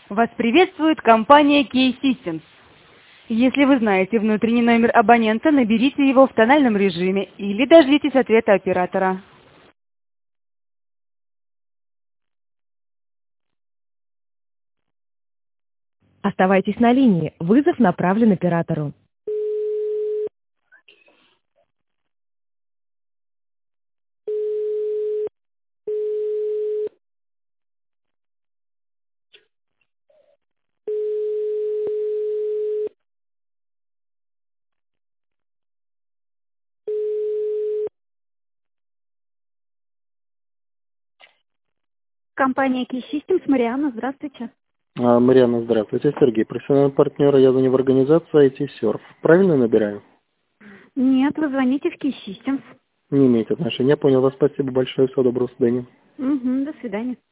Вас приветствует компания Key Systems. Если вы знаете внутренний номер абонента, наберите его в тональном режиме или дождитесь ответа оператора. Оставайтесь на линии. Вызов направлен оператору. Компания Key Systems, Марианна, здравствуйте. Марьяна, здравствуйте. Сергей, профессиональный партнер, я звоню в организацию IT-Surf. Правильно набираю? Нет, вы звоните в Key Systems. Не имеет отношения. Я понял вас. Спасибо большое. Всего доброго. До свидания. Угу, до свидания.